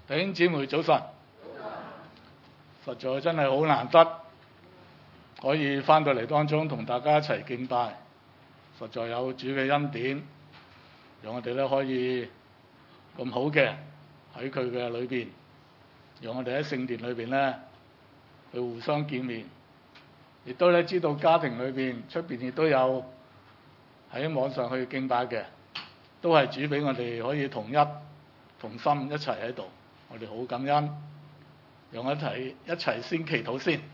弟兄姊妹早晨，實在真係好難得可以翻到嚟當中同大家一齊敬拜，實在有主嘅恩典，讓我哋咧可以咁好嘅喺佢嘅裏邊，讓我哋喺聖殿裏邊咧去互相見面，亦都咧知道家庭裏邊出邊亦都有喺網上去敬拜嘅，都係主俾我哋可以同心一齊喺度。我哋好感恩，讓我哋一齊先祈禱先。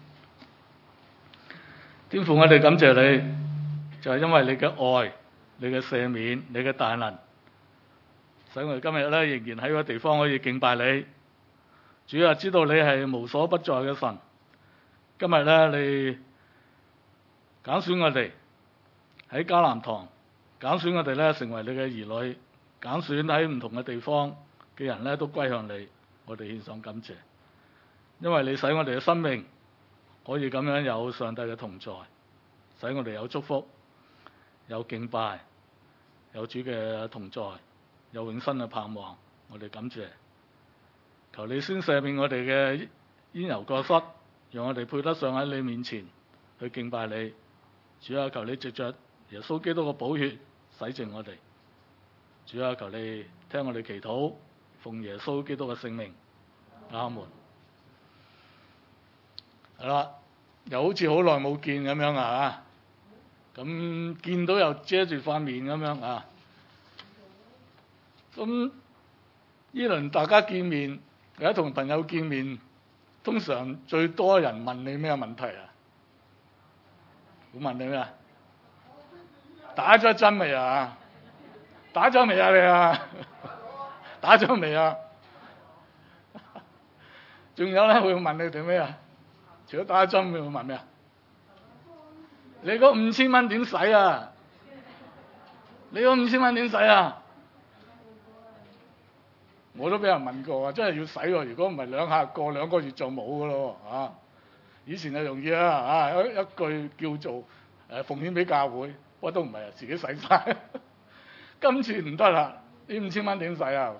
天父，我哋感謝你，就係因為你嘅愛、你嘅赦免、你嘅大能，使我哋今日咧仍然喺個地方可以敬拜你。主啊，知道你係無所不在嘅神，今日咧你揀選我哋喺迦南堂，揀選我哋咧成為你嘅兒女，揀選喺唔同嘅地方嘅人咧都歸向你。我哋獻上感謝，因為你使我哋嘅生命可以咁樣有上帝嘅同在，使我哋有祝福、有敬拜、有主嘅同在、有永生嘅盼望。我哋感謝，求你先赦免我哋嘅煙油過失，讓我哋配得上喺你面前去敬拜你。主啊，求你藉着耶穌基督嘅寶血洗淨我哋。主啊，求你聽我哋祈禱，奉耶穌基督嘅聖名，阿門。係啦，又好似好耐冇見咁樣啊！咁見到又遮住塊面咁樣啊！咁呢輪大家見面，或者同朋友見面，通常最多人問你咩問題啊？會問你咩啊？打咗針未啊？打咗未啊你啊？打咗未啊？仲有咧會問你哋咩啊？除咗打針，會問咩啊？你嗰5000蚊點使啊？你嗰5000蚊點使啊？我都俾人問過啊，真係要使喎！如果唔係兩下過2個月就冇噶咯啊！以前就容易啦啊，一句叫做奉獻俾教會，不過都唔係啊，自己使晒。今次唔得啦，呢5000蚊點使啊？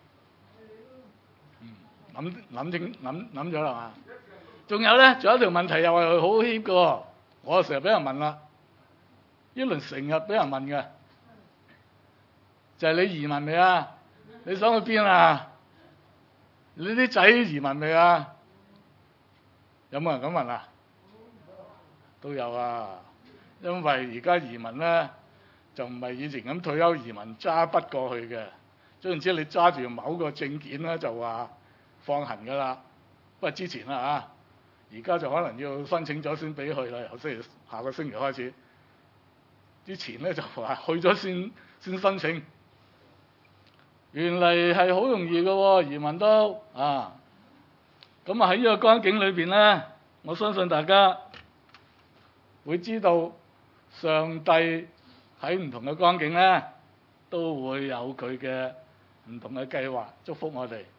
諗咗啦嘛。仲有咧，仲有一條問題又係好 hit 嘅，我成日俾人問啦，呢輪成日俾人問嘅，就係你移民未啊？你想去邊啊？你啲仔移民未啊？有冇人咁問啊？都有啊，因為而家移民咧就唔係以前咁退休移民揸筆過去嘅，總言之你揸住某個證件咧就話放行㗎啦。不過之前啦啊，而家就可能要申請咗先俾去啦。由下個星期開始，之前咧就話去咗先申請。原嚟係好容易嘅喎，移民都啊。咁啊喺呢個光景裏邊咧，我相信大家會知道上帝喺唔同嘅光景咧，都會有佢嘅唔同嘅計劃，祝福我哋。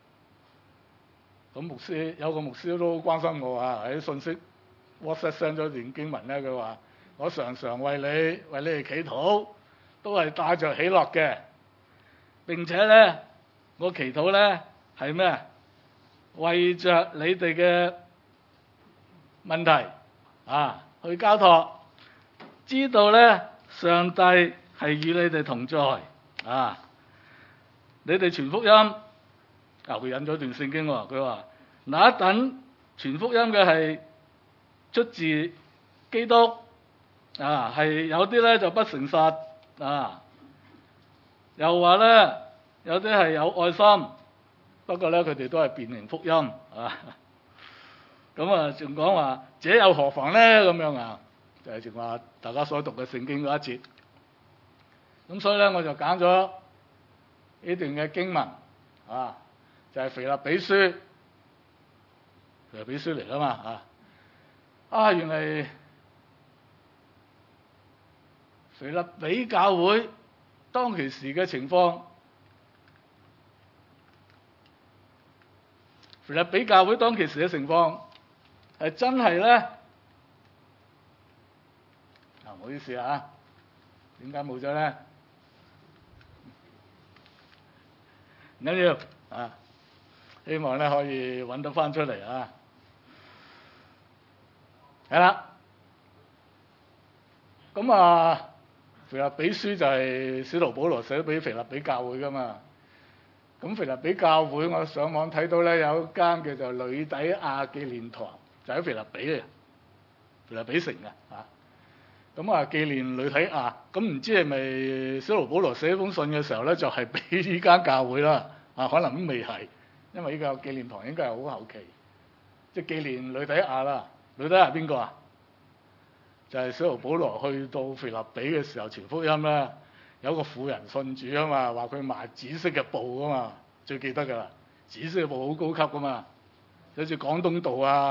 咁有個牧師都好關心我啊，喺信息 WhatsApp send 咗段經文咧，佢話我常常為你哋祈禱，都係帶着喜樂嘅。並且咧，我祈禱咧係咩？為着你哋嘅問題啊，去交託，知道咧上帝係與你哋同在啊！你哋傳福音，佢引咗段聖經喎，佢話那一等傳福音嘅係出自基督啊，係有啲咧就不誠實啊。又話咧，有啲係有愛心，不過咧佢哋都係辯明福音啊。咁啊，仲講話這又何妨咧？咁樣啊，就係正話大家所讀嘅聖經嗰一節。咁所以咧，我就揀咗呢段嘅經文啊，就係腓立比書，腓立比書嚟啦嘛啊，原嚟腓立比教會當其時嘅情況，腓立比教會當其時嘅情況係真係咧，唔好意思啊，點解冇咗咧？唔緊要啊， 希望咧可以揾得翻出嚟啊！係啦，咁啊，腓立比書就係使徒保羅寫俾腓立比教會噶嘛。咁腓立比教會，我上網睇到咧有一間叫做呂底亞紀念堂，就喺腓立比嘅，腓立比城嘅嚇。咁啊紀念呂底亞，咁唔知係咪使徒保羅寫封信嘅時候咧，就係俾呢間教會啦？啊，可能都未係，因為呢個紀念堂應該係好後期，即係紀念呂底亞啦。呂底亞邊個啊？就係使徒保羅去到腓立比嘅時候傳福音啦。有個婦人信主啊嘛，話佢賣紫色嘅布啊嘛，最記得㗎啦。紫色嘅布好高級㗎嘛，好似廣東道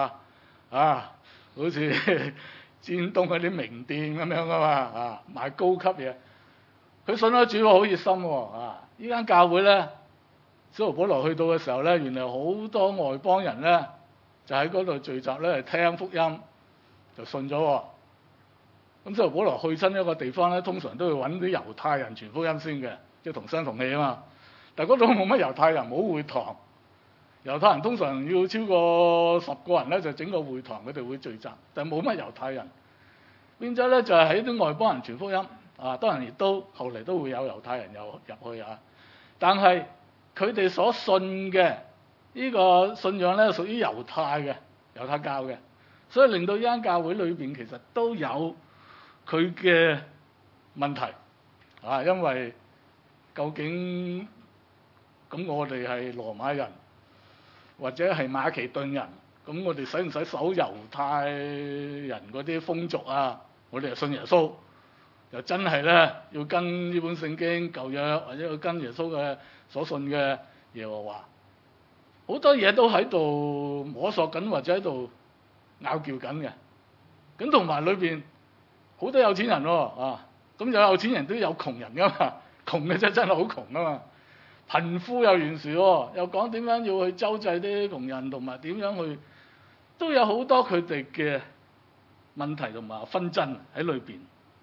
好似尖東嗰啲名店咁樣啊嘛，賣高級嘢。佢信咗主好熱心喎呢間教會咧，使徒保羅去到嘅時候咧，原來好多外邦人咧就喺嗰度聚集咧嚟聽福音，就信咗喎。咁使徒保羅去親一個地方咧，通常都會揾啲猶太人傳福音先嘅，即係同聲同氣啊嘛。但係嗰度冇乜猶太人，冇會堂。猶太人通常要超過10個人咧，就整個會堂，佢哋會聚集，但係冇乜猶太人。變咗咧就係喺啲外邦人傳福音當然亦都後嚟都會有猶太人又入去啊。但係佢哋所信嘅呢個信仰咧，屬於猶太教嘅，所以令到呢間教會裏邊其實都有佢嘅問題因為究竟咁我哋係羅馬人或者係馬其頓人，咁我哋使唔使守猶太人嗰啲風俗啊？我哋係信耶穌，又真係咧要跟呢本聖經舊約，或者要跟耶穌嘅所信嘅耶和華，好多嘢都喺度摸索緊，或者喺度拗撬緊嘅。咁同埋裏邊好多有錢人喎咁有錢人都有窮人噶嘛，窮嘅真係好窮啊嘛，貧富又懸殊又講點樣要去周濟啲窮人，同埋點樣去都有好多佢哋嘅問題同埋紛爭喺裏邊。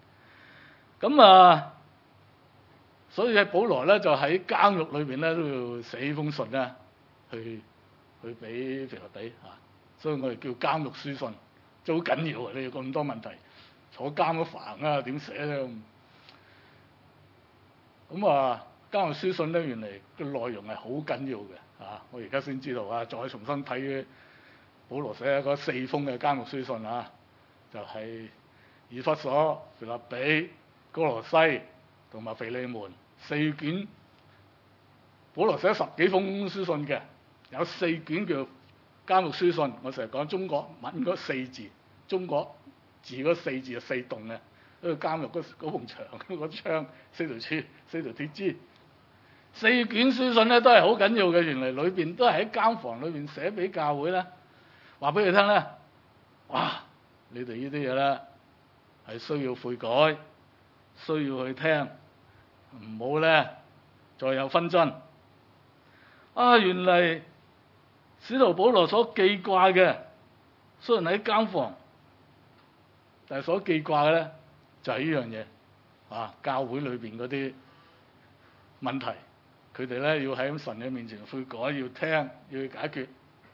咁所以保羅咧就喺監獄裏邊咧都要寫封信咧去俾腓立比所以我哋叫監獄書信，真係好緊要你有咁多問題。坐監都煩點寫咧咁監獄書信咧，原嚟嘅內容係好緊要嘅我而家先知道再重新睇保羅寫嗰4封嘅監獄書信就係以弗所、腓立比、哥羅西同埋腓利門4卷。保羅寫10幾封書信嘅，有4卷叫監獄書信。我成日講中國文嗰4字，中國字嗰4字係4棟嘅，嗰個監獄嗰埲牆嗰個窗4條柱4條鐵枝。4卷書信咧都係好緊要嘅，原嚟裏邊都係喺監房裏邊寫俾教會咧，話俾佢聽咧，哇！你哋呢啲嘢咧係需要悔改，需要去聽，唔好咧再有紛爭。原嚟使徒保羅所記掛嘅，雖然喺監房，但係所記掛嘅咧就係呢樣嘢教會裏邊嗰啲問題，佢哋咧要喺神嘅面前悔改，要聽，要去解決。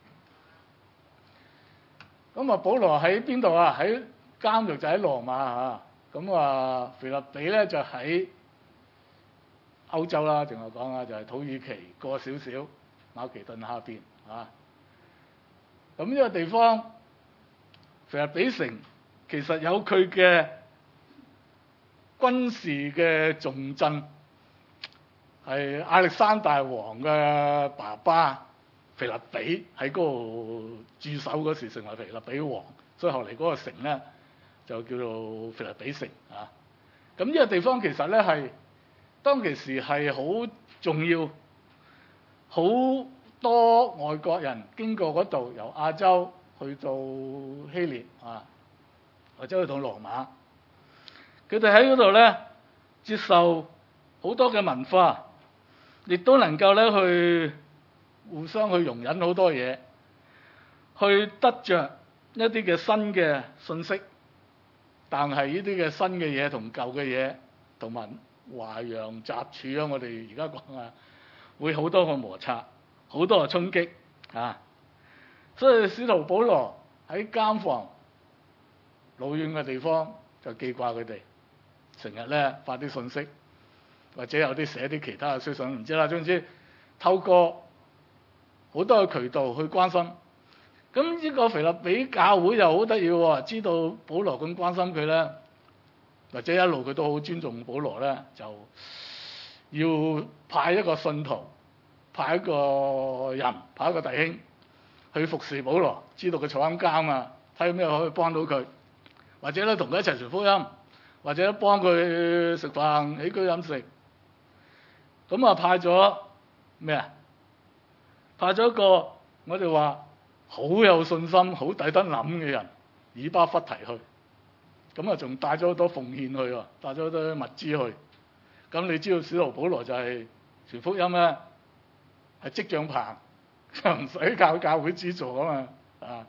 咁保羅喺邊度喺監獄就喺羅馬咁腓立比咧就喺歐洲啦，淨係講就係土耳其過少少馬其頓下邊咁呢個地方腓立比城其實有佢嘅軍事嘅重鎮，係亞歷山大王嘅爸爸腓立比喺嗰度駐守嗰時成為腓立比王，所以後嚟嗰個城咧就叫做腓立比城咁呢個地方其實咧係當其時係好重要，好多外國人經過嗰度，由亞洲去到希臘或者去到羅馬，佢哋喺嗰度咧接受好多嘅文化，亦都能夠咧去互相去容忍好多嘢，去得着一啲嘅新嘅信息。但係呢啲嘅新嘅嘢同舊嘅嘢同埋華洋雜處我哋而家講會好多個摩擦，好多個衝擊， 啊！所以使徒保羅喺監房老遠嘅地方就記掛佢哋，成日咧發啲信息，或者有啲寫啲其他嘅書信，唔知啦。總之透過好多嘅渠道去關心。咁呢個腓立比教會又好得意喎，知道保羅咁關心佢咧，或者一路佢都好尊重保羅咧，就要派一個信徒，派一個人，派一個弟兄去服侍保羅，知道佢坐緊監啊，睇咩可以幫到佢，或者咧同佢一齊傳福音，或者幫佢食飯、起居飲食。咁啊派咗咩啊？派咗一個我哋話好有信心、好抵得諗嘅人，以巴弗提去。咁啊仲帶咗好多奉獻去喎，帶咗好多物資去。咁你知道使徒保羅就係傳福音咧，係織帳棚，就唔使靠教會資助啊嘛。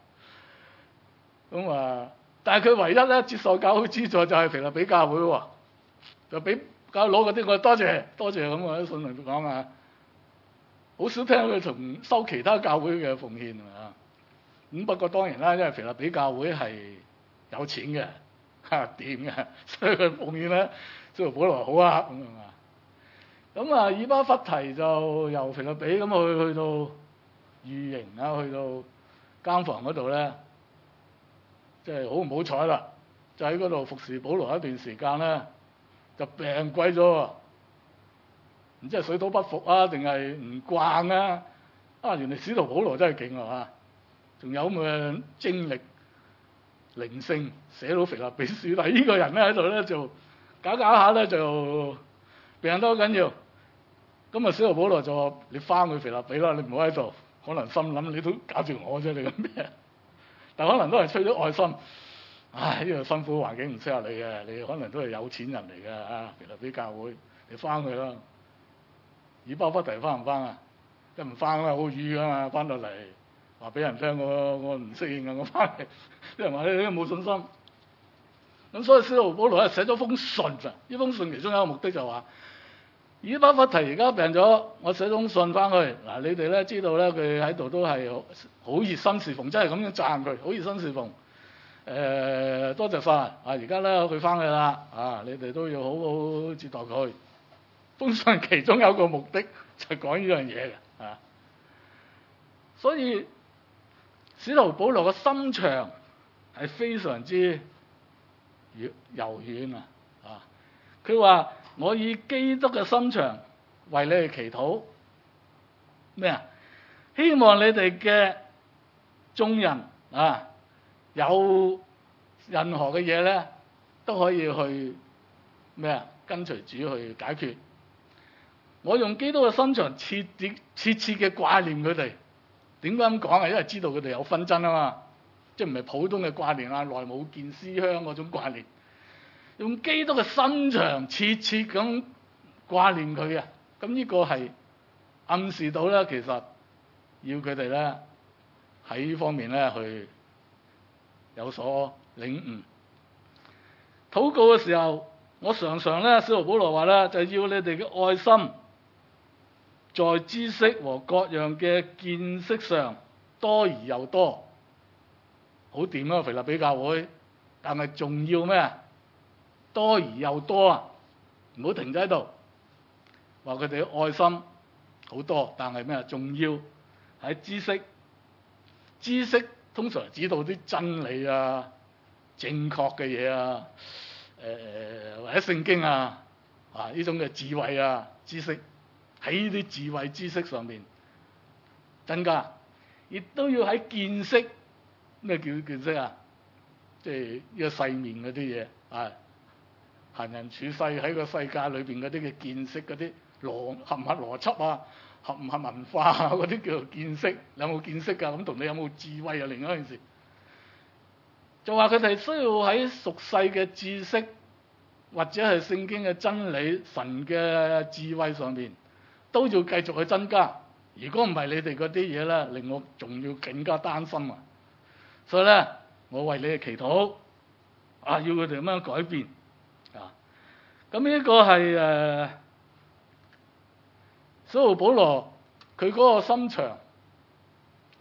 但係佢唯一咧接受教會資助就係腓立比教會喎，就俾教會攞嗰啲，我多謝咁啊！信徒講啊，好少聽佢同收其他教會嘅奉獻啊。咁不過當然啦，因為腓立比教會係有錢嘅，掂嘅，所以佢奉獻咧，使徒保羅好啊咁啊。咁啊，以巴弗提就由腓立比咁去到御營啊，去到監房嗰度咧，即係好唔好彩啦，就喺嗰度服侍保羅一段時間咧，就病鬼咗喎，唔知係水土不服啊，定係唔慣啊？原來使徒保羅真係勁啊！仲有咁嘅精力、靈性，寫到腓立比書。但係呢個人咧喺度咧就搞下咧就病得好緊要。咁啊，使徒保羅就話：你翻去腓立比啦，你唔好喺度。可能心諗你都搞住我啫，你咁咩？但可能都係出咗愛心。呢個辛苦環境唔適合你嘅，你可能都係有錢人嚟嘅啊！腓立比教會，你翻去啦。以巴弗提翻唔翻啊？一唔翻啊，好瘀噶嘛，翻到嚟。話俾人聽我唔適應啊！我翻嚟，啲人話你都冇信心。咁所以使徒保羅咧寫咗封信啊！呢封信其中一個目的就話：以巴弗提而家病咗，我寫封信翻去。嗱，你哋咧知道咧，佢喺度都係好熱心侍奉，真係咁樣讚佢，好熱心侍奉。多謝晒啊！而家咧佢翻去啦，你哋都要好好接待佢。封信其中有一個目的就係講呢樣嘢嘅，所以使徒保羅嘅心腸係非常之柔軟啊！佢話：我以基督嘅心腸為你哋祈禱咩啊？希望你哋嘅眾人有任何嘅嘢咧，都可以去咩啊？跟隨主去解決。我用基督嘅心腸切切嘅掛念佢哋。點解咁講啊？因為知道佢哋有紛爭啊嘛，即係唔係普通嘅掛念啊，內母見思鄉嗰種掛念。用基督嘅心腸切切咁掛念佢啊！咁呢個係暗示到咧，其實要佢哋咧喺呢方面咧去有所領悟。禱告嘅時候，我常常咧，使徒保羅話咧，就要你哋嘅愛心在知識和各樣嘅見識上多而又多。好掂啊！腓立比教會，但係仲要咩？多而又多啊！唔好停咗喺度，話佢哋嘅愛心好多，但係咩？仲要喺知識。知識通常指導啲真理啊、正確嘅嘢啊、或者聖經啊呢種嘅智慧啊、知識，喺呢啲智慧知識上面增加，亦都要喺見識。咩叫見識啊？即係呢個世面嗰啲嘢行人處世喺個世界裏邊嗰啲嘅見識，嗰啲合唔合邏輯啊，合唔合文化啊，嗰啲叫做見識。你有冇見識㗎？咁同你有冇智慧啊？另一件事就話佢哋需要喺俗世嘅知識或者係聖經嘅真理、神嘅智慧上面都要繼續去增加。如果唔係，你哋嗰啲嘢咧，令我仲要更加擔心啊！所以咧，我為你哋祈禱要佢哋咁樣改變。咁呢個係使徒保羅佢嗰個心腸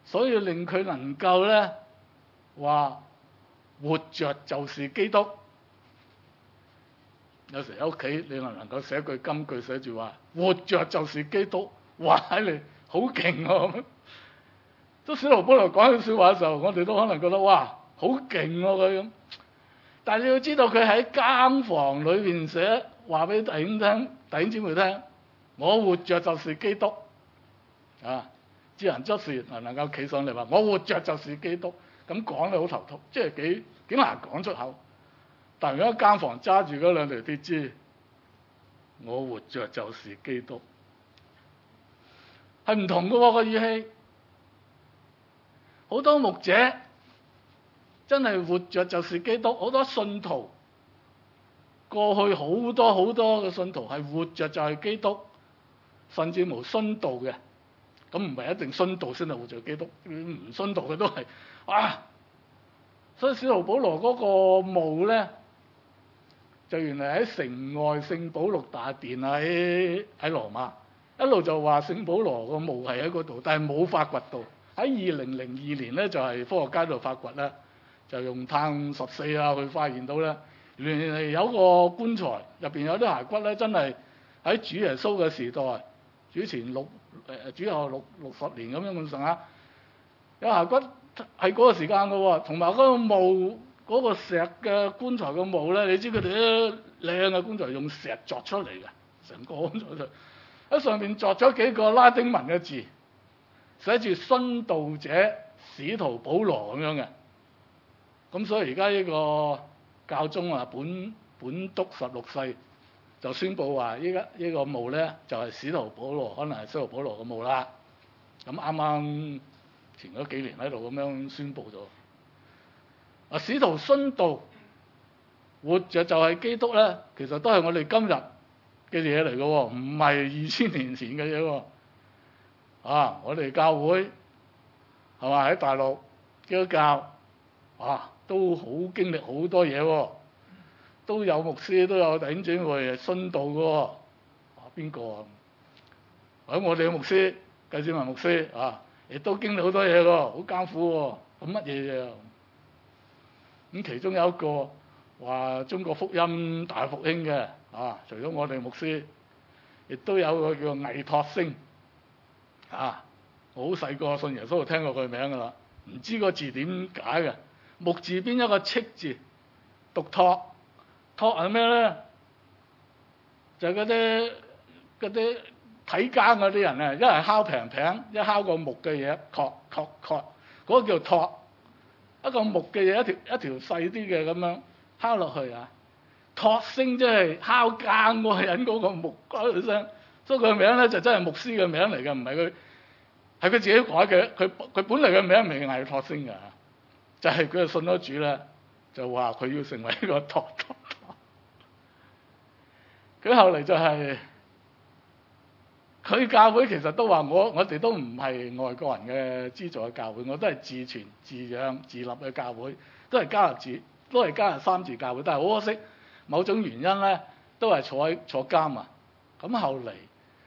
所以令佢能夠咧話活着就是基督。有時喺屋企你能夠寫句金句，寫住話活着就是基督，哇！你好勁喎！都使徒保羅講呢句説話嘅時候，我哋都可能覺得哇，好勁喎佢咁。但係你要知道佢喺監房裏邊寫話俾弟兄姊妹聽，我活着就是基督啊！知人執事能夠企上嚟話我活着就是基督，咁講你好頭痛，即係幾難講出口。但係如果監房揸住嗰兩條鐵枝，我活着就是基督，係唔同嘅喎個語氣。好多牧者真係活着就是基督，好多信徒過去好多嘅信徒係活着就係基督，甚至無殉道嘅。咁唔係一定殉道先係活着基督，唔殉道嘅都係啊。所以使徒保羅嗰個墓咧，就原來喺城外聖保祿大殿喺羅馬，一路就話聖保羅個墓係喺嗰度，但係冇發掘到。喺2002年咧，就係科學家度發掘啦，就用碳14啊去發現到咧，原來有個棺材入邊有啲骸骨咧，真係喺主耶穌嘅時代，主前主後60年咁樣咁上下，有骸骨係嗰個時間嘅喎，同埋嗰個墓嗰個石嘅棺材嘅墓咧，你知佢哋啲靚嘅棺材用石鑿出嚟嘅，成個棺材喺上面鑿咗幾個拉丁文嘅字，寫住殉道者使徒保羅咁樣嘅。咁所以而家呢個教宗啊，本篤16世就宣佈話依家呢個墓咧就係使徒保羅，可能係使徒保羅嘅墓啦。咁啱啱前嗰幾年喺度咁樣宣佈咗。啊，使徒殉道活着就係基督咧，其實都係我哋今日嘅嘢嚟嘅喎，唔係2000年前嘅嘢喎。啊，我哋教會係嘛，喺大陸基督教啊，都好經歷好多嘢喎，都有牧師都有弟兄姊妹殉道嘅喎。啊，邊個啊？喺我哋嘅牧師計志文牧師啊，亦都經歷好多嘢喎，好艱苦喎。咁乜嘢嘢啊？咁其中有一個話中國福音大復興嘅啊，除咗我哋牧師，亦都有個叫倪柝聲啊。我好細個信耶穌就聽過佢名㗎啦，唔知個字點解嘅，木字邊一個戚字，讀托，托係咩咧？就係嗰啲睇更嗰啲人啊，一係敲平平，一敲個木嘅嘢，確嗰個叫托。一個木嘅嘢，一條細啲嘅咁樣敲落去啊！托聲即係敲更嗰個人嗰個木嗰個聲，所以佢個名咧就真係牧師嘅名嚟嘅，唔係佢係佢自己改嘅。佢本嚟嘅名唔係倪柝聲㗎，就係佢信咗主咧，就話佢要成為一個托。佢後嚟就係佢教會其實都話我哋都唔係外國人嘅資助嘅教會，我都係自傳自養自立嘅教會，都係加入三自教會，但係好可惜，某種原因咧都係坐監啊。咁後嚟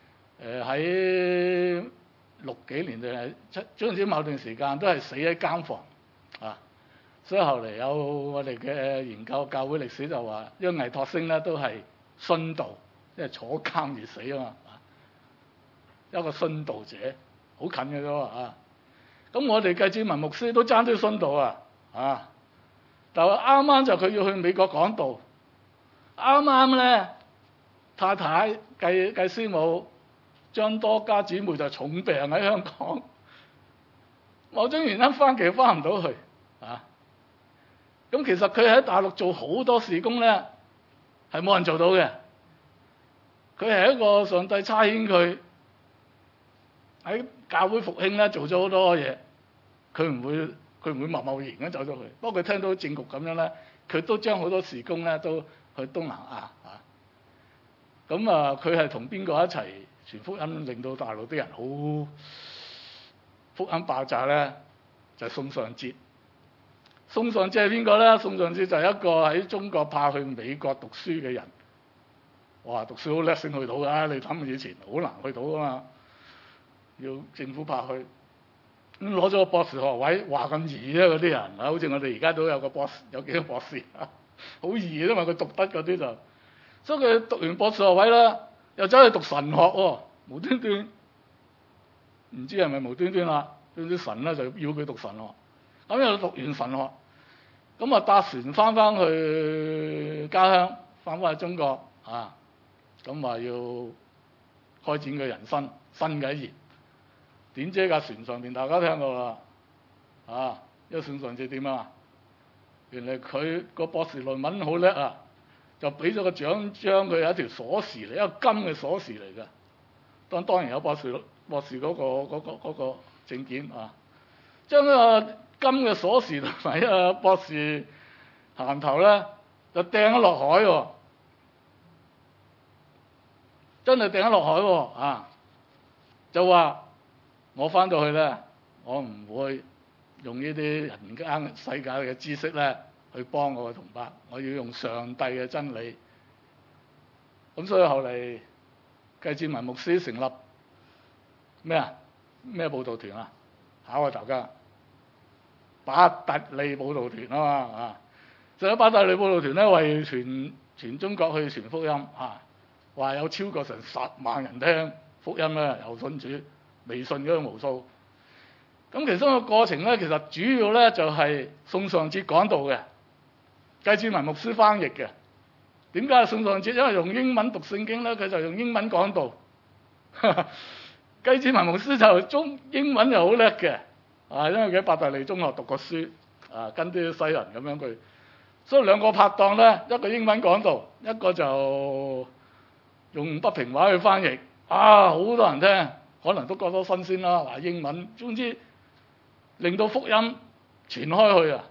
喺60幾年定係總之某段時間都係死喺監房啊。所以後嚟有我哋嘅研究教會歷史就話，因為倪柝聲咧都係殉道，即係坐監而死啊嘛。一個殉道者，好近嘅啫啊！咁我哋計志文牧師都爭啲殉道啊！但係啱啱就佢要去美國講道，啱啱咧太太計師母張多家姊妹就重病喺香港，某種原因翻唔到去啊！咁其實佢喺大陸做好多事工咧，係冇人做到嘅。佢係一個上帝差遣佢喺教會復興咧做咗好多嘢，佢唔會貿然咁走咗去。不過佢聽到政局咁樣咧，佢都將好多事工咧都去東南亞啊。咁啊，佢係同邊個一齊傳福音，令到大陸啲人好福音爆炸咧？就係宋尚節。宋尚節係邊個咧？宋尚節就係一個喺中國派去美國讀書嘅人。哇，讀書好叻先去到㗎，你諗以前好難去到㗎嘛。要政府派去， 咁攞咗個博士學位，話咁易啊嗰啲人啊，好似我哋而家都有個博士，有幾個博士啊，好易啊嘛，佢讀得嗰啲就，所以佢讀完博士學位啦，又走去讀神學喎，無端端，唔知係咪無端端啦，總之神咧就要佢讀神學，咁又讀完神學，咁啊搭船翻去家鄉，翻去中國啊，咁話要開展佢人生新嘅一頁。點知架船上邊大家聽過啦，啊，一個船上知點啊？原來佢個博士論文好叻啊，就俾咗個獎章佢，有一條鎖匙嚟，一個金嘅鎖匙嚟嘅。當然有博士嗰個證件啊，將個金嘅鎖匙同埋一個博士銜頭咧，就掟咗落海喎，真係掟咗落海喎啊！就話。我翻到去咧，我唔會用呢啲人間世界嘅知識咧去幫我嘅同胞，我要用上帝嘅真理。咁所以後嚟計志文牧師成立咩佈道團啊？考下大家，伯特利佈道團啊嘛啊！就有伯特利佈道團咧，為全中國去傳福音啊，話有超過成10萬人聽福音咧，又信主。微信嗰個無數，咁其中個過程咧，其實主要咧就係宋尚節講道嘅，計志文牧師翻譯嘅。點解係宋尚節？因為用英文讀聖經咧，佢就用英文講道。計志文牧師就英文又好叻嘅，啊，因為佢喺伯特利中學讀過書，啊，跟啲西人咁樣佢，所以兩個拍檔咧，一個英文講道，一個就用北平話去翻譯，啊，好多人聽。可能都覺得新鮮啦，嗱，英文，總之令到福音傳開去啊！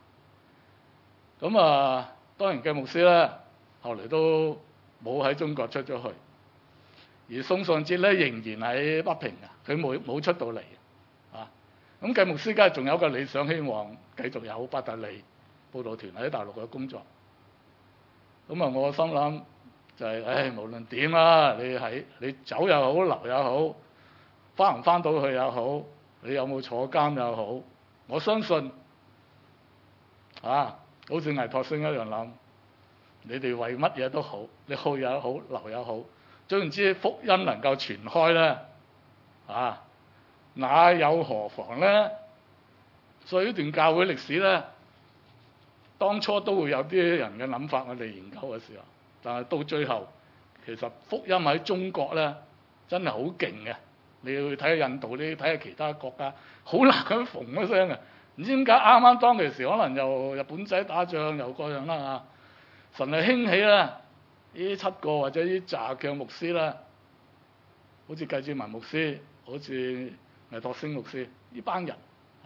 咁啊，當然計牧師咧，後嚟都冇喺中國出咗去，而宋尚節咧仍然喺北平啊，佢冇出到嚟啊。咁計牧師梗係仲有個理想，希望繼續有伯特利佈道團喺大陸嘅工作。咁啊，我心諗就係，無論點啦，你走又好，留又好。翻唔翻到去又好，你有冇坐監又好，我相信好似倪柝聲一樣諗，你哋為乜嘢都好，你去也好，留也好，總言之福音能夠傳開咧，那有何妨咧？所以呢段教會歷史咧，當初都會有啲人嘅諗法，我哋研究嘅時候，但係到最後，其實福音喺中國咧，真係好勁嘅。你要去睇下印度，你要睇下其他國家，好難咁縫一聲嘅。唔知點解啱啱當其時，可能又日本仔打仗又各樣啦嚇。神係興起啦，呢7個或者呢紮嘅牧師啦，好似計志文牧師，好似倪柝聲牧師呢班人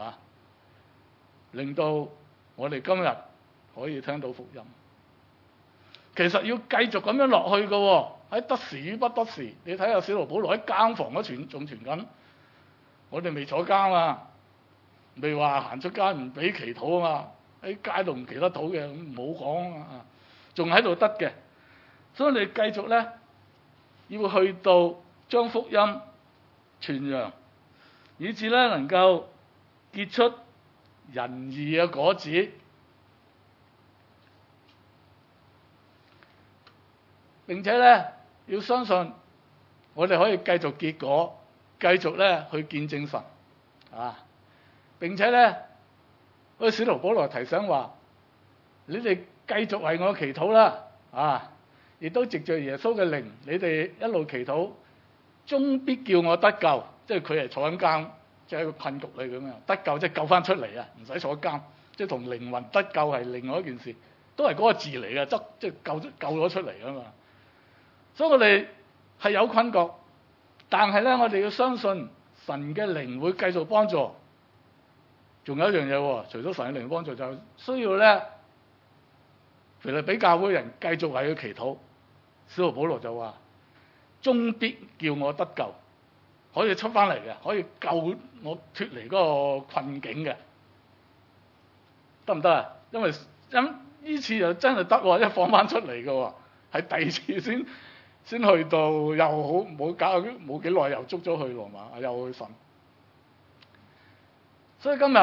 令到我哋今日可以聽到福音。其實要繼續咁樣落去嘅喎。喺得時與不得時，你睇下使徒保羅喺監房嗰仲傳緊，我哋未坐監啊，未話行出街唔俾祈禱啊嘛，喺街度唔祈得禱嘅，唔好講啊，仲喺度得嘅，所以你繼續咧要去到將福音傳揚，以致咧能夠結出仁義嘅果子。並且咧要相信，我哋可以繼續結果，繼續咧去見證神並且咧，嗰個使徒保羅提醒話：你哋繼續為我祈禱啦，亦都藉著耶穌嘅靈，你哋一路祈禱，終必叫我得救。即係佢係坐緊監，即係一個困局嚟咁樣，得救即係救翻出嚟啊，唔使坐監，即係同靈魂得救係另外一件事，都係嗰個字嚟嘅，即係救咗出嚟啊嘛。所以我哋係有困局，但係咧，我哋要相信神嘅靈會繼續幫助。仲有一樣嘢喎，除咗神嘅靈幫助，就需要咧腓立比教會人繼續為佢祈禱。使徒保羅就話：終必叫我得救，可以出翻嚟嘅，可以救我脫離嗰個困境嘅，得唔得啊？因為呢次又真係得喎，一放翻出嚟嘅喎，係第二次先去到，又好冇幾耐又捉咗去羅馬，又去審。 所以今日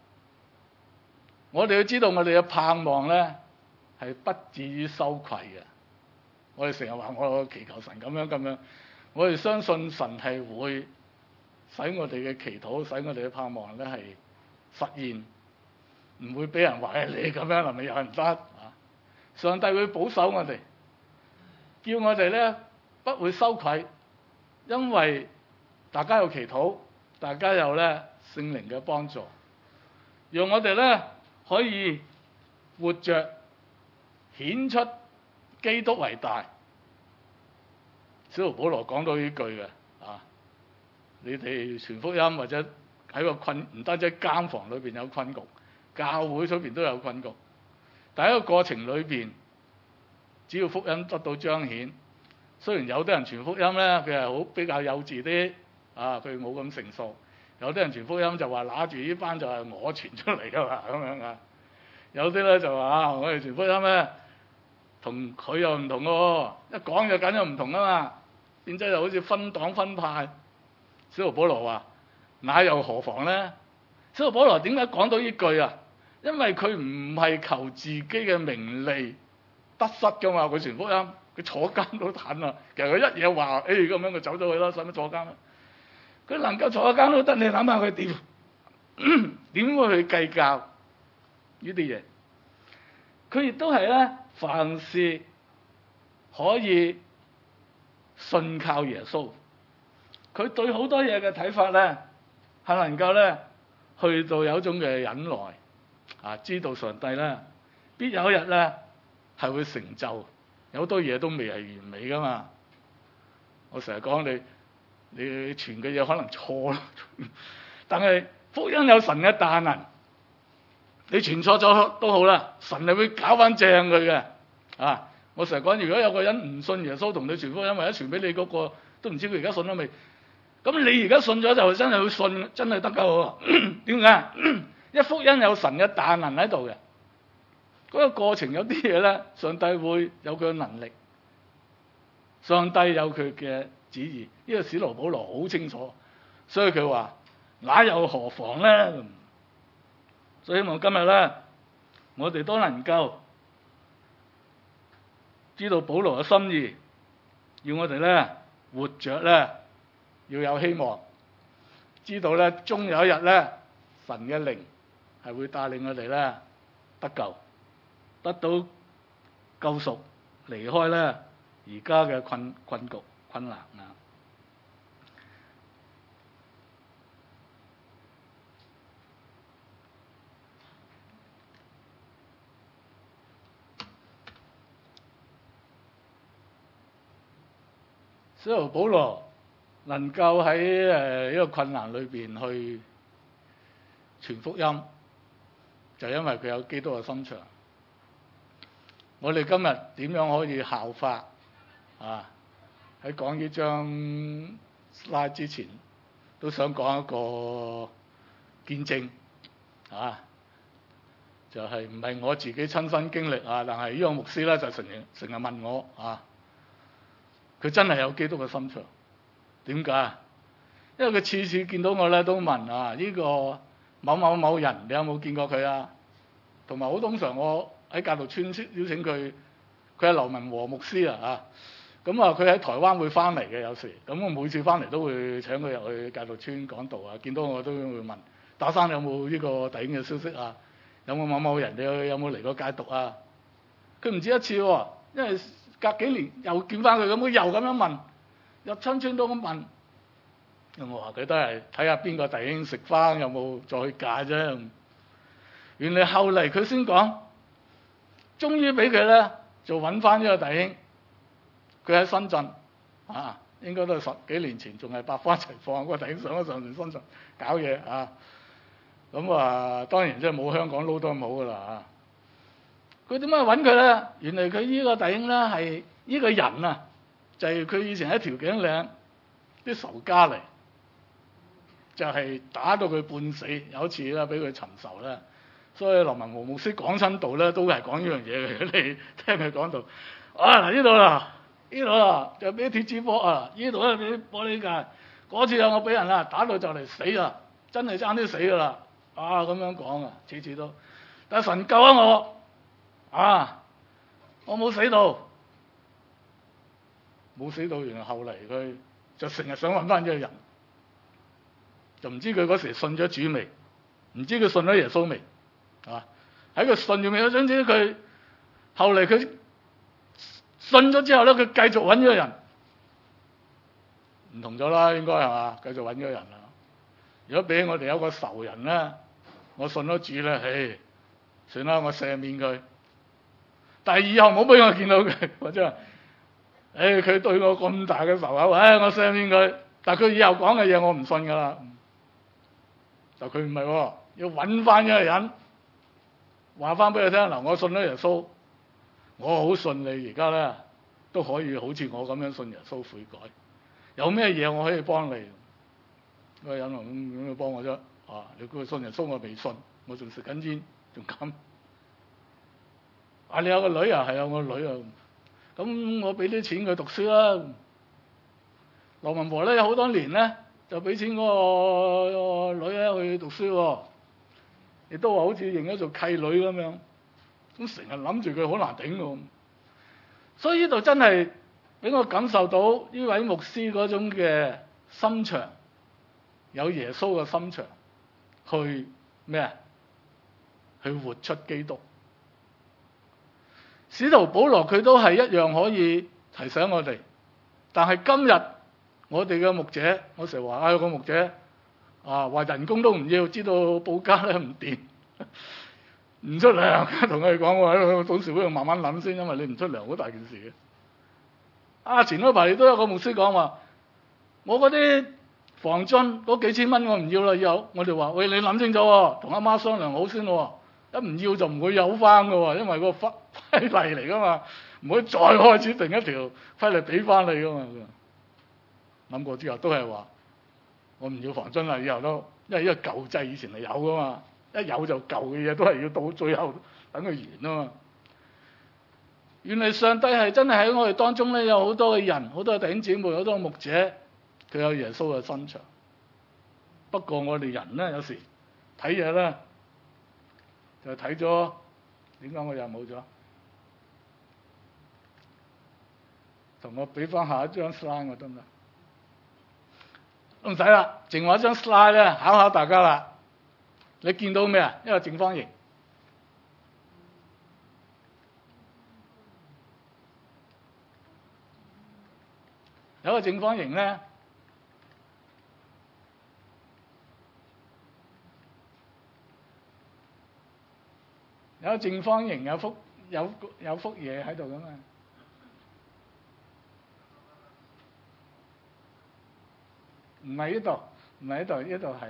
我哋要知道，我哋嘅盼望咧係不至於羞愧嘅。我哋成日話我祈求神咁樣，我哋相信神係會使我哋嘅祈禱，使我哋嘅盼望咧係實現，唔會俾人話你咁樣係咪有人得啊？上帝會保守我哋，叫我哋咧不會羞愧，因為大家有祈禱，大家有咧聖靈嘅幫助，讓我哋咧可以活着顯出基督為大。使徒保羅講到呢句嘅啊，你哋傳福音或者喺個困，唔單止喺監房裏邊有困局，教會出邊都有困局。但喺個過程裏邊，只要福音得到彰顯，雖然有啲人傳福音咧，佢係好比較幼稚啲啊，佢冇咁成熟。有啲人傳福音就話揦住呢班就係我傳出嚟㗎嘛，咁樣啊。有啲咧就話我哋傳福音咧，同佢又唔同喎，一講就緊又唔同啊嘛。變咗就好似分黨分派。使徒保羅話：那又何妨呢？使徒保羅點解講到呢句啊？因為佢唔係求自己嘅名利得失㗎嘛。佢傳福音，佢坐監都坦啊。其實佢一嘢話，咁樣佢走咗去啦，使乜坐監啊？佢能夠坐監都得，你諗下佢點會去計較呢啲嘢？佢亦都係咧，凡事可以信靠耶穌。佢對好多嘢嘅睇法咧，係能夠咧去到有一種嘅忍耐啊，知道上帝咧必有一日咧係會成就。有好多嘢都未係完美噶嘛。我成日講你傳嘅嘢可能錯啦，但係福音有神嘅大能，你傳錯咗都好啦，神係會搞翻正佢嘅啊！我成日講，如果有個人唔信耶穌同你傳福音，或者傳俾你嗰個都唔知佢而家信咗未，咁你而家信咗就真係會信，真係得救喎。點解？因為福音有神嘅大能喺度嘅，嗰個過程有啲嘢咧，上帝會有佢嘅能力，上帝有佢嘅旨意。呢個使徒保羅好清楚，所以佢話：那又何妨咧？所以希望今日咧，我哋都能夠知道保羅嘅心意，要我哋咧活着咧要有希望，知道咧終有一日咧神嘅靈係會帶領我哋咧得救，得到救贖，離開咧而家嘅困局困難啊！使徒保羅能夠喺呢個困難裏邊去傳福音，就因為佢有基督嘅心腸。我哋今日點樣可以效法啊？喺講呢張 slide 之前，都想講一個見證啊，就係唔係我自己親身經歷啊，但係呢個牧師咧就成日問我啊。佢真係有基督嘅心腸，點解？因為佢次次見到我咧都問啊，呢個某某某人，你有冇見過佢啊？同埋好通常我喺教導村邀請佢，佢係劉文和牧師啊嚇，咁啊佢喺台灣會翻嚟嘅有時，咁我每次翻嚟都會請佢入去教導村講道啊，見到我都會問打生有冇呢個弟兄嘅消息啊？有冇某某人你有冇嚟過戒毒啊？佢唔止一次喎，因為隔幾年又見翻佢咁，佢又咁樣問，入親村都咁問。咁我話佢都係睇下邊個弟兄食翻有冇再去戒啫。原來後嚟佢先講，終於俾佢咧就揾翻呢個弟兄。佢喺深圳啊，應該都係10幾年前，仲係百花齊放，個弟兄上咗上嚟深圳搞嘢啊。咁啊，當然即係冇香港撈得咁好噶啦啊。佢點解揾佢咧？原來佢呢個弟兄咧係呢個人啊，就係佢以前喺調景嶺啲仇家嚟，就係打到佢半死。有一次咧，俾佢尋仇咧，所以劉文和牧師講親道咧，都係講呢樣嘢嘅。你聽佢講道啊，嗱呢度啦，呢度啦就俾鐵枝波啊，呢度咧俾玻璃界。嗰次啊，我俾人啊打到就嚟死啦，真係爭啲死噶啦。 咁樣講啊，次次都。但係神救咗我我冇死到，原來後嚟佢就成日想揾翻呢個人，就唔知佢嗰時信咗主未，唔知佢信咗耶穌未，喺佢信咗未？總之佢後嚟佢信咗之後咧，佢繼續揾呢個人，唔同咗啦，應該係嘛？繼續揾呢個人啦。如果俾我哋有個仇人咧，我信咗主咧，算啦，我赦免佢。但係以後唔好俾我見到佢，或者佢對我咁大嘅仇口，我赦免佢。但係佢以後講嘅嘢我唔信噶啦。但佢唔係，要揾翻一個人，話翻俾佢聽嗱，我信咗耶穌，我好信你而家咧都可以好似我咁樣信耶穌悔改。有咩嘢我可以幫你？嗰個人話咁去幫我啫。你估佢信耶穌我未信，我仲食緊煙，仲咁。你有個女啊？係有個女啊。咁我俾啲錢佢讀書啦。羅文婆咧有好多年咧就俾錢嗰個女咧去讀書，亦都話好似認咗做契女咁樣。咁成日諗住佢好難頂喎。所以呢度真係俾我感受到呢位牧師嗰種嘅心腸，有耶穌嘅心腸，去咩？去活出基督。使徒保羅佢都係一樣可以提醒我哋，但係今日我哋嘅牧者，我成日話個牧者話人工都唔要，知道報家咧唔掂，唔出糧，同佢哋講我喺度董事會度慢慢諗先，因為你唔出糧好大件事嘅。前嗰排都有個牧師講話，我嗰啲房津嗰幾千蚊我唔要啦，以後我哋話喂，你諗清楚同阿媽商量好先喎，一唔要就唔會有翻㗎喎，因為個規例嚟噶嘛，唔可以再開始定一條規例俾翻你噶嘛。諗過之後都係話我唔要房津啦，以後都因為呢個舊制以前係有噶嘛，一有就舊嘅嘢都係要到最後等佢完啊嘛。原來上帝係真係喺我哋當中咧，有好多嘅人，好多嘅弟兄姊妹，好多嘅牧者，佢有耶穌嘅心腸。不過我哋人咧有時睇嘢咧就睇咗，點解我又冇咗？同我俾翻下一張 slide 我得唔得？唔使啦，剩我一張 slide 咧，考考大家啦。你見到咩啊？一個正方形，有個正方形咧，有個正方形有幅嘢喺度噶嘛？唔係呢度，唔係呢度，呢度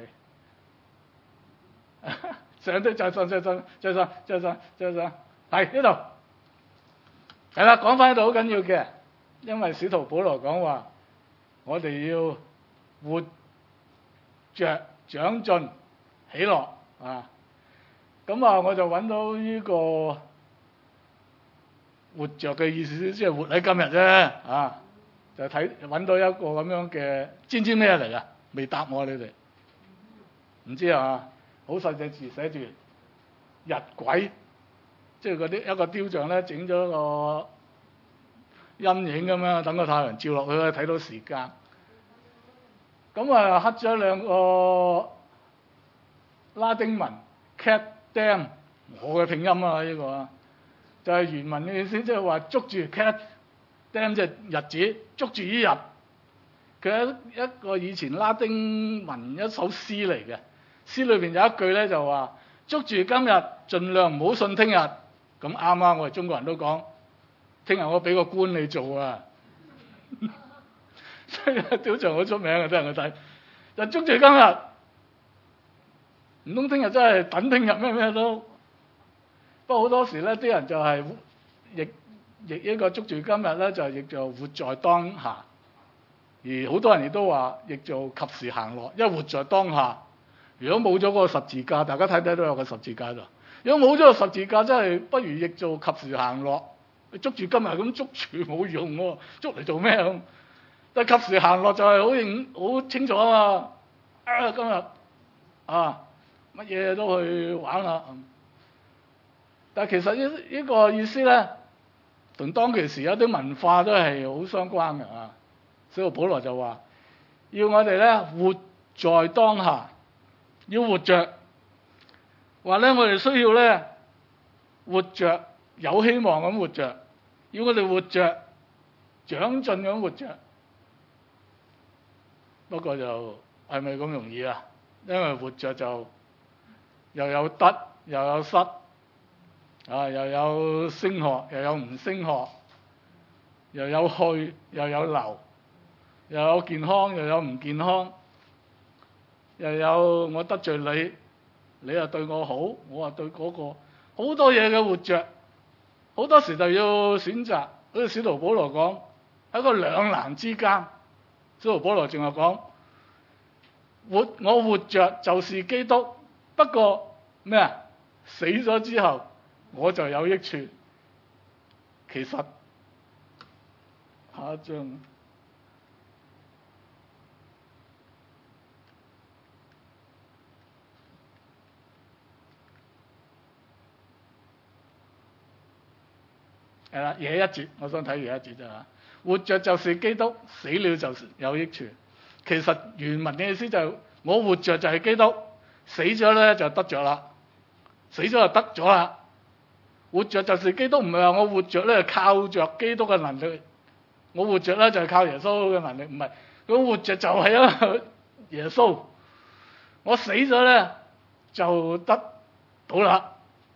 係上都再上，係呢度。係啦，講翻呢度好緊要嘅，因為使徒保羅講話，我哋要活着長進喜樂咁我就揾到呢個活着嘅意思，即係活喺今日啫就揾到一個咁樣嘅，知咩嚟㗎？未答我你哋，唔知好細隻字寫住日晷，即係嗰啲一個雕像咧，整咗個陰影咁樣，等個太陽照落去咧，睇到時間。咁刻咗兩個拉丁文 cat dam， 我嘅拼音呢個就係原文嘅意思，即係話捉住 cat dam 即係日子，捉住呢日。佢係一個以前拉丁文一首詩嚟嘅，詩裏邊有一句咧就話：捉住今日，盡量唔好信聽日。咁啱我哋中國人都講，聽日我俾個官你做啊！所以雕像好出名嘅，真係我睇。就捉住今日，唔通聽日真係等聽日咩都？不過好多時咧，啲人就係譯呢個捉住今日咧，就係譯做活在當下。而好多人亦都話譯做及時行樂，因為活在當下。如果冇咗個十字架，大家睇睇都有個十字架喺度。如果冇咗個十字架，真係不如譯做及時行樂。你捉住今日咁捉住冇用喎，捉嚟做咩咁？但係及時行樂就係好清楚啊嘛！今日乜嘢都去玩啦。但係其實呢個意思咧，同當其時有啲文化都係好相關嘅啊。使徒保羅就話：要我哋咧活在當下，要活着。話咧我哋需要咧活着，有希望咁活着，要我哋活着，長進咁活着。不過就係咪咁容易啊？因為活着就又有得又有失，又有升學又有唔升學，又有去又有留，又有健康又有唔健康，又有我得罪你，你又對我好，我又對嗰個，好多嘢嘅活着，好多時就要選擇。好似使徒保羅講，喺個兩難之間。使徒保羅淨係講我活着就是基督，不過咩啊？死咗之後我就有益處。其實下一章係啦，廿一節，我想睇廿一節啫嚇。活着就是基督，死了就是有益處。其實原文嘅意思就係我活着就係基督，死咗咧就得着啦，死咗就得咗啦。活着就是基督，唔係話我活着咧靠着基督嘅能力，我活着咧就係靠耶穌嘅能力，唔係，佢活着就係因為耶穌。我死咗咧就得到啦。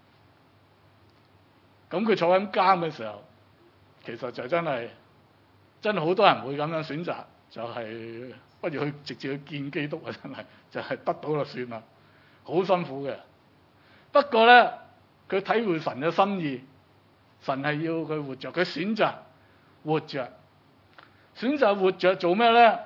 咁佢坐緊監嘅時候，其實就真係好多人會咁樣選擇，就係不如去直接去見基督啊！真係就係得到就算啦，好辛苦嘅。不過咧，佢體會神嘅心意，神係要佢活着，佢選擇活着，選擇活着做咩咧？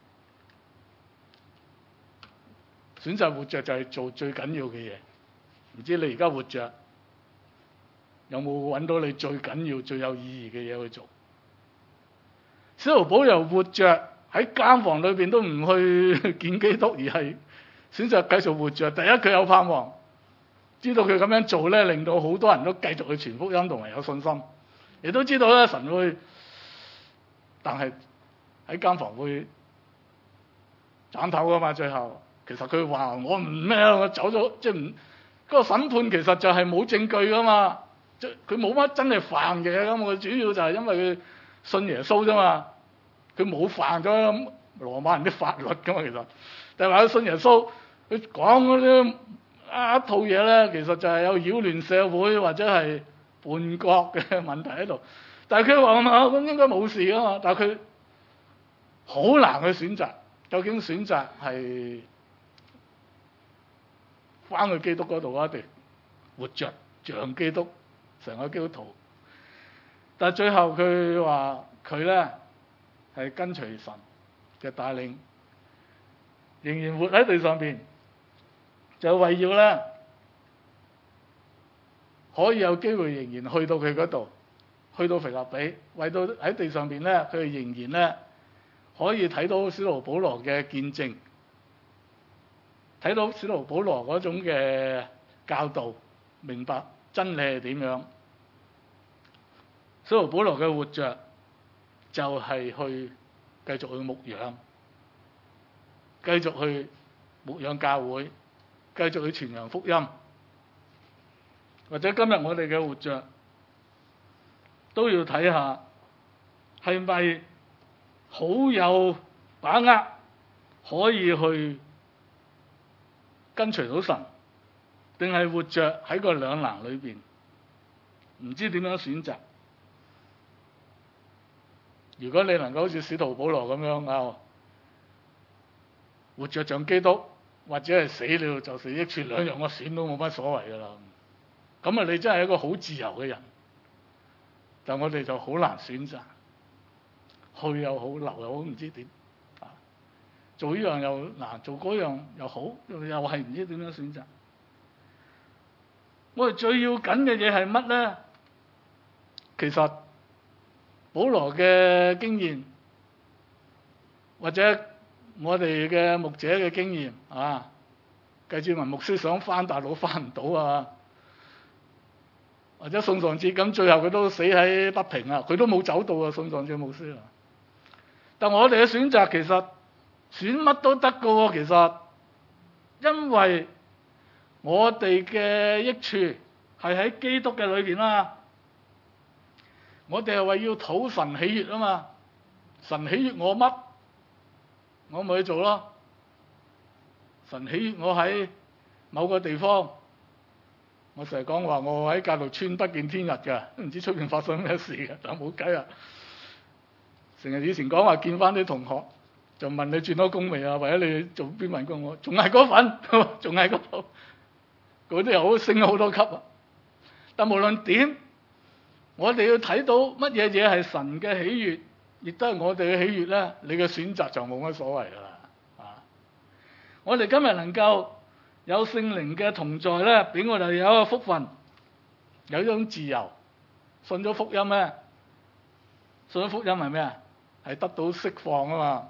選擇活着就係做最緊要嘅嘢。唔知你而家活着有冇揾到你最緊要、最有意義嘅嘢去做？使徒保羅活着喺監房裏邊都唔去見基督，而係選擇繼續活着。第一，佢有盼望，知道佢咁樣做咧，令到好多人都繼續去傳福音同埋有信心。亦都知道咧，神會，但係喺監房會斬頭噶嘛。最後其實佢話我唔咩啊，我走咗，即係唔嗰個審判其實就係冇證據噶嘛。即佢冇乜真係犯嘅咁，佢主要就係因為佢信耶穌啫嘛。佢冇犯咗羅馬人啲法律噶嘛，其實，但係話佢信耶穌，佢講嗰啲一套嘢咧，其實就係有擾亂社會或者係叛國嘅問題喺度。但係佢話咁應該冇事噶嘛，但係佢好難去選擇，究竟選擇係翻去基督嗰度啊，定活着像基督成個基督徒？但係最後佢話佢咧係跟隨神嘅帶領，仍然活喺地上邊，就為要咧可以有機會仍然去到佢嗰度，去到腓立比，為到喺地上邊咧，佢仍然咧可以睇到使徒保羅嘅見證，睇到使徒保羅嗰種嘅教導，明白真理係點樣。使徒保羅嘅活着就係去繼續去牧養，繼續去牧養教會，繼續去傳揚福音。或者今日我哋嘅活着都要睇下係咪好有把握可以去跟隨到神，定係活着喺個兩難裏邊，唔知點樣選擇。如果你能夠好似使徒保羅咁樣啊，活着像基督，或者係死了就是益處，兩樣我選都冇乜所謂噶啦。咁啊，你真係一個好自由嘅人。但我哋就好難選擇，去又好，留又好，唔知點啊。做呢樣又難，做嗰樣又好，又係唔知點樣選擇。我哋最要緊嘅嘢係乜咧？其實保羅嘅經驗，或者我哋嘅牧者嘅經驗啊， 計志文牧師想返大陸返唔到啊，或者宋尚節咁，最後佢都死喺北平啊，佢都冇走到啊，宋尚節牧師啊。但我哋嘅選擇其實選乜都得㗎喎，其實因為我哋嘅益處係喺基督嘅裏邊啦。我哋係為要討神喜悅啊嘛，神喜悅我乜，我咪去做咯。神喜悅我喺某個地方，我成日講話我喺教導村不見天日嘅，都唔知出邊發生咩事嘅，但冇計啊。成日以前講話見翻啲同學，就問你轉咗工未啊？或者你做邊份工？我仲係嗰份，仲係嗰度，嗰啲又好升咗好多級啊。但無論點，我哋要睇到乜嘢嘢係神嘅喜悅，亦都係我哋嘅喜悅咧。你嘅選擇就冇乜所謂噶啦。我哋今日能夠有聖靈嘅同在咧，俾我哋有一個福分，有一種自由。信咗福音咧，信咗福音係咩啊？係得到釋放啊嘛！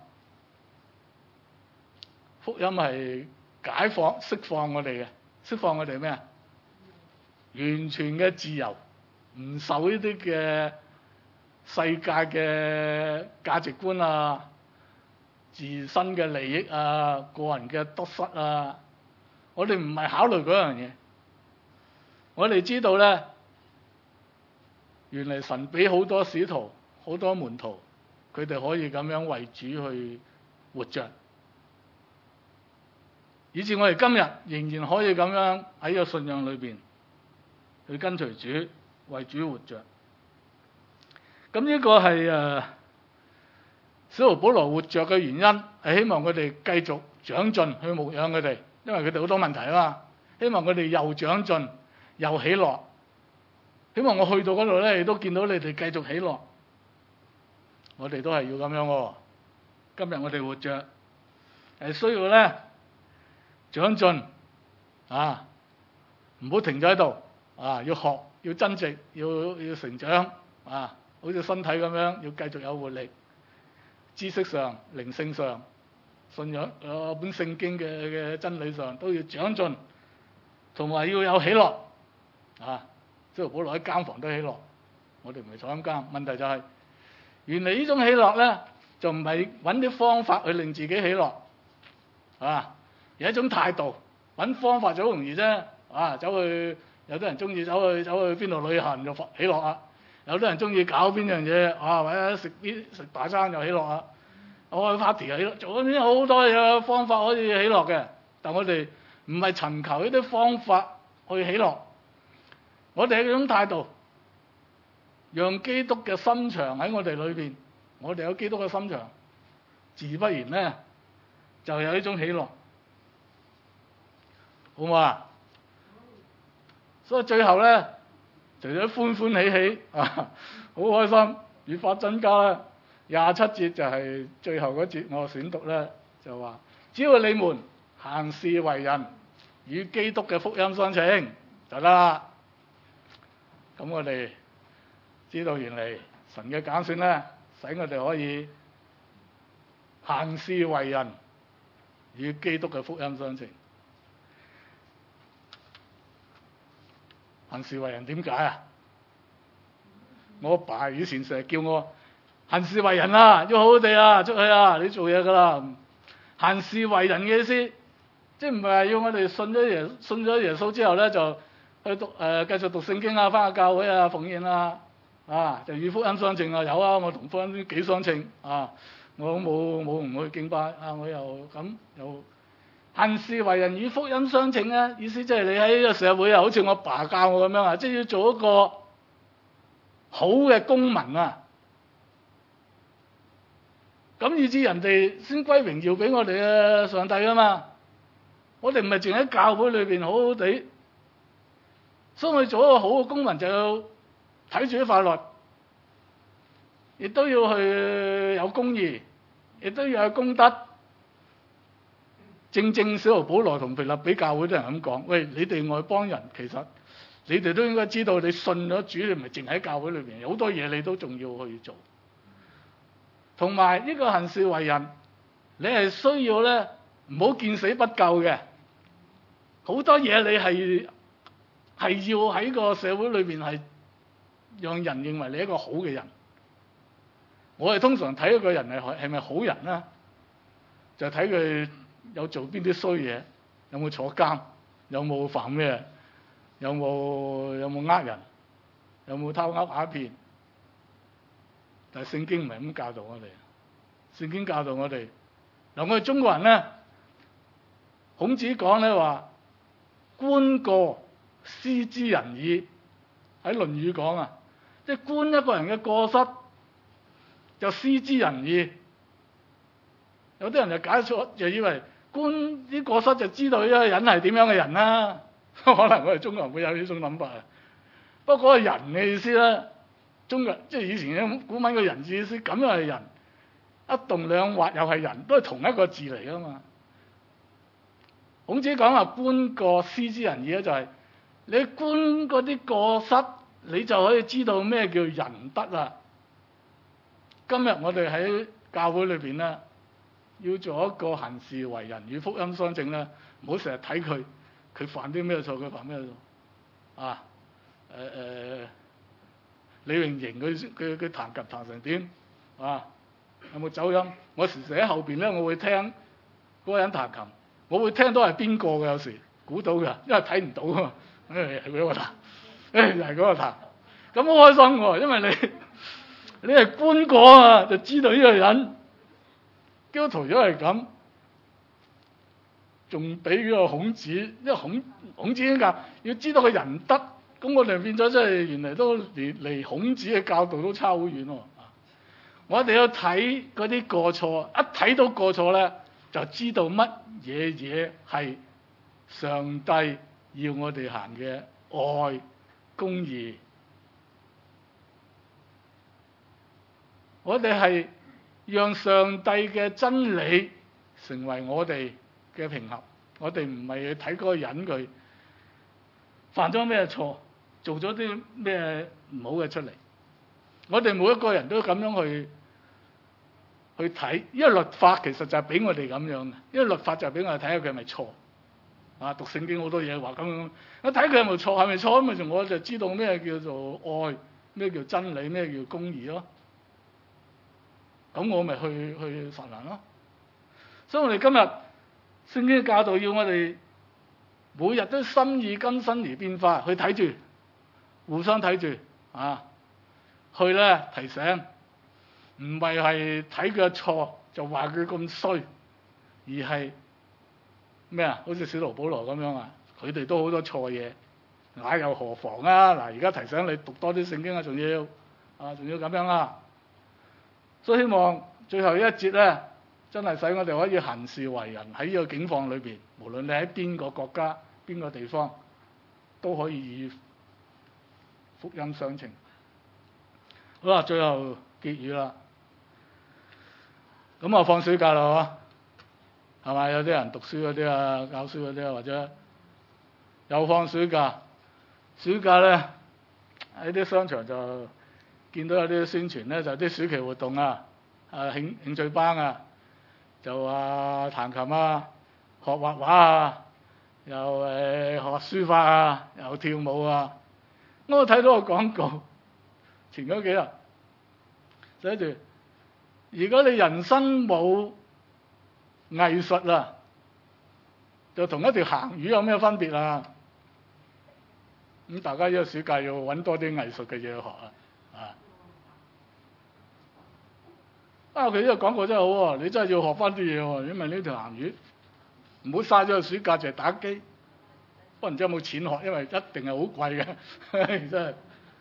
福音係解放、釋放我哋嘅，釋放我哋咩啊？完全嘅自由，唔受呢啲嘅世界嘅價值觀啊、自身嘅利益啊、個人嘅得失啊，我哋唔係考慮嗰樣嘢。我哋知道咧，原來神俾好多使徒、好多門徒，佢哋可以咁樣為主去活着，以至我哋今日仍然可以咁樣喺個信仰裏邊去跟隨主，為主活着。咁呢個係使徒保羅活着嘅原因，係希望佢哋繼續長進去牧養佢哋，因為佢哋好多問題啊嘛。希望佢哋又長進又喜樂。希望我去到嗰度咧，亦都見到你哋繼續喜樂。我哋都係要咁樣喎。今日我哋活着係需要咧長進啊，唔好停咗喺度啊，要學，要增值，要成長啊，好似身體咁樣，要繼續有活力。知識上、靈性上、信仰本聖經嘅真理上都要長進，同埋要有喜樂啊！使徒保羅喺監房都喜樂，我哋唔係坐緊監。問題就係，原來呢種喜樂咧，就唔係揾啲方法去令自己喜樂啊，而係一種態度。揾方法就好容易啫啊！走去有啲人中意走去邊度旅行就喜樂啊，有啲人中意搞邊樣嘢啊，或者食大餐就喜樂啊，開 party 又喜樂，做嗰啲好多嘢方法可以喜樂嘅。但我哋唔係尋求呢啲方法去喜樂。我哋係一種態度，讓基督嘅心腸喺我哋裏邊，我哋有基督嘅心腸，自不然咧就有呢種喜樂，好唔好啊？所以最後咧，除咗歡歡喜喜啊，好開心，越發增加啦。27節就係最後嗰節，我選讀咧就話：只要你們行事為人與基督嘅福音相稱，就得啦。咁我哋知道原嚟神嘅揀選咧，使我哋可以行事為人與基督嘅福音相稱。行事為人點解啊？我爸以前成日叫我行事為人啊，要好好地啊，出去啊，你做嘢噶啦。行事為人嘅意思，即係唔係要我哋信咗耶穌之後咧就去讀繼續讀聖經啊，返下教會啊，奉獻啊，就與福音相稱啊。有啊，我同福音幾相稱啊，我冇唔去敬拜啊，我又咁又行事為人與福音相稱咧，意思即係你喺呢個社會啊，好似我爸教我咁樣啊，即係要做一個好嘅公民啊，咁以至人哋先歸榮耀俾我哋嘅上帝啊嘛。我哋唔係淨喺教會裏邊好好地。所以我哋做一個好嘅公民，就要睇住啲法律，亦都要去有公義，亦都要有公德。正使徒保羅同腓立比教會都係咁講：喂，你哋外邦人，其實你哋都應該知道，你信咗主，你唔係淨喺教會裏邊，有好多嘢你都仲要去做。同埋呢個行事為人，你係需要咧，唔好見死不救嘅。 好多嘢你係要喺個社會裏邊係讓人認為你一個好嘅人。我哋通常睇一個人係咪好人咧，就睇佢有做邊啲衰嘢，有冇坐監，有冇犯咩，有冇呃人，有冇偷呃鴉片。但係聖經唔係咁教導我哋。聖經教導我哋，嗱，我哋中國人咧，孔子講咧話，觀過斯之仁矣，喺《論語》講啊，即係觀一個人嘅過失，就斯之仁矣。有啲人就解錯，就以為觀啲過失就知道呢個人係點樣嘅人啦。可能我哋中國人會有呢種諗法啊。不過嗰個人嘅意思咧，中國即係以前嘅古文嘅人字意思，咁又係人，一動兩畫又係人，都係同一個字嚟噶嘛。孔子講話觀過斯之仁矣咧，就係你觀嗰啲過失，你就可以知道咩叫仁德啦。今日我哋喺教會裏邊咧，要做一個行事為人與福音相稱咧，唔好成日睇佢犯啲咩錯，佢犯咩錯啊？李榮盈佢彈琴彈成點啊？有冇走音？我時時喺後邊咧，我會聽嗰個人彈琴，我會聽到係邊個嘅，有時估到嘅，因為睇唔到啊嘛。係嗰個彈，又係嗰個彈，咁好開心喎，因為你係觀過啊，就知道呢個人。基督徒如果係咁，仲比嗰個孔子，因為孔子已經教要知道佢仁德，咁我哋變咗即係原來都離孔子嘅教導都差好遠喎。我哋要睇嗰啲過錯，一睇到過錯咧，就知道乜嘢係上帝要我哋行嘅愛、公義。我哋係讓上帝嘅真理成為我哋嘅平衡。我哋唔係去睇嗰個人佢犯咗咩錯，做咗啲咩唔好嘅出嚟。我哋每一個人都咁樣去睇，因為律法其實就係俾我哋咁樣嘅，因為律法就係俾我哋睇下佢係咪錯。啊，讀聖經好多嘢話咁樣，一睇佢係咪錯，係咪錯咁咪我就知道咩叫做愛，咩叫真理，咩叫公義咯。咁我咪去實行咯。所以我哋今日聖經嘅教導要我哋每日都心意更新而變化，去睇住，互相睇住啊，去咧提醒，唔係睇佢嘅錯就話佢咁衰，而係咩啊？好似使徒保羅咁樣啊，佢哋都好多錯嘢，那又何妨啊？嗱，而家提醒你讀多啲聖經啊，仲要咁樣啊！所以希望最後一節咧，真係使我哋可以行事為人喺呢個境況裏邊，無論你喺邊個國家、邊個地方，都可以與福音相稱。好啦，最後結語啦。咁啊，放暑假啦嗬，係咪？有啲人讀書嗰啲啊，教書嗰啲啊，或者又放暑假。暑假咧喺啲商場就見到有啲宣傳咧，就啲暑期活動啊，興趣班啊，就話彈琴啊，學畫畫啊，又學書法啊，又跳舞啊。我睇到個廣告，前嗰幾日寫住：如果你人生冇藝術啊，就同一條鹹魚有咩分別啊？咁大家呢個暑假要揾多啲藝術嘅嘢去學啊！佢呢個廣告真係好喎，你真係要學翻啲嘢喎，因為呢條鹹魚唔好嘥咗個暑假就係打機，不過唔知有冇錢學，因為一定係好貴嘅，真係。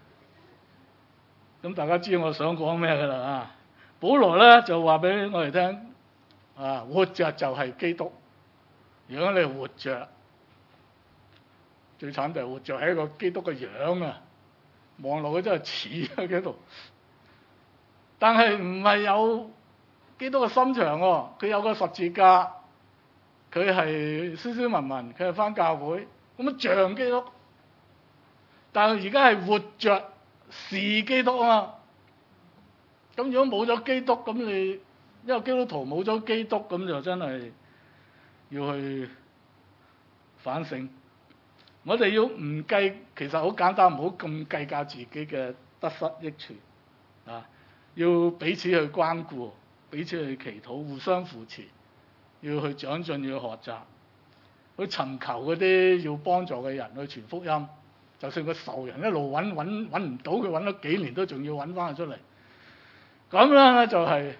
咁大家知我想講咩㗎啦啊？保羅咧就話俾我哋聽啊，活着就係基督。如果你活着，最慘就係活着係一個基督嘅樣啊，望落去真係似喺度。但係唔係有基督嘅心腸喎，佢有個十字架，佢係斯斯文文，佢係返教會，咁樣像基督。但係而家係活着是基督啊嘛。咁如果冇咗基督，咁你因為基督徒冇咗基督，咁就真係要去反省。我哋要唔計，其實好簡單，唔好咁計較自己嘅得失益處啊！要彼此去關顧，彼此去祈禱，互相扶持，要去長進，要學習，去尋求嗰啲要幫助嘅人去傳福音。就算個仇人一路揾唔到，佢揾咗幾年都仲要揾翻佢出嚟。咁咧就係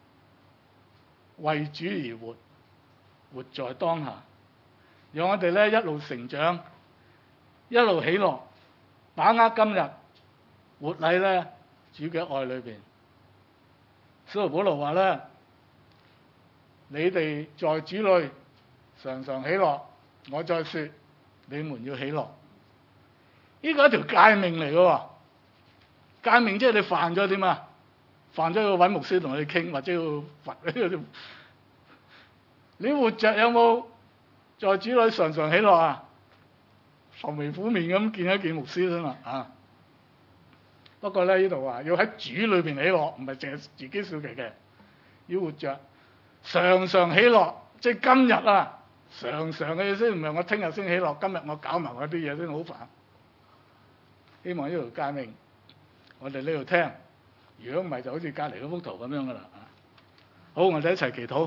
為主而活，活在當下，讓我哋咧一路成長，一路喜樂，把握今日，活喺咧主嘅愛裏邊。使徒保羅話咧：你哋在主裏常常喜樂，我再說，你們要喜樂。呢個係一條誡命嚟嘅喎，誡命即係你犯咗點啊？犯咗要揾牧師同你傾，或者要罰。你活着有冇在主裏常常喜樂啊？愁眉苦面咁見一見牧師啫嘛啊！不過咧呢度話要喺主裏邊喜樂，唔係淨係自己笑騎嘅，要活着常常喜樂，即係今日啊，常常嘅意思唔係我聽日先喜樂，今日我搞埋嗰啲嘢先好煩。希望呢條誡命我哋呢度聽，如果唔係就好似隔離嗰幅圖咁樣噶啦。好，我哋一齊祈禱。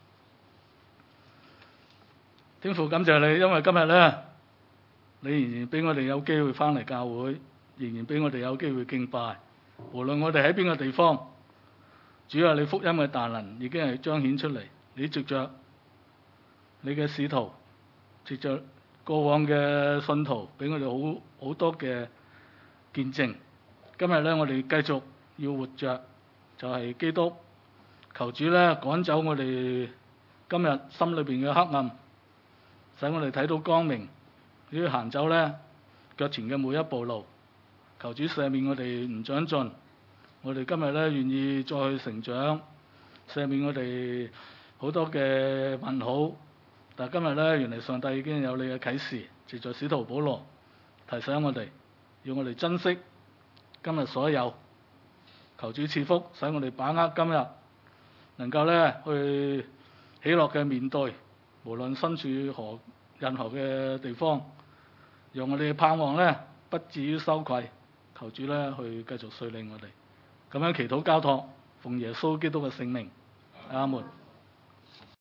天父感謝你，因為今日咧，你仍然俾我哋有機會翻嚟教會，仍然俾我哋有機會敬拜。無論我哋喺邊個地方，主啊，你福音嘅大能已經係彰顯出嚟。你藉着你嘅使徒，藉着過往嘅信徒，俾我哋好多嘅見證。今日咧，我哋繼續要活着，就係基督。求主咧趕走我哋今日心裏邊嘅黑暗，使我哋睇到光明。要行走咧腳前嘅每一步路。求主赦免我哋唔長進。我哋今日咧願意再去成長，赦免我哋好多嘅問號。但係今日咧，原來上帝已經有你嘅啟示，藉著使徒保羅提醒我哋，要我哋珍惜今日所有。求主賜福，使我哋把握今日，能夠咧去喜樂嘅面對，無論身處任何嘅地方，讓我哋嘅盼望咧不至於羞愧。求主咧去繼續率領我哋，咁樣祈禱交託，奉耶穌基督嘅聖名，阿門。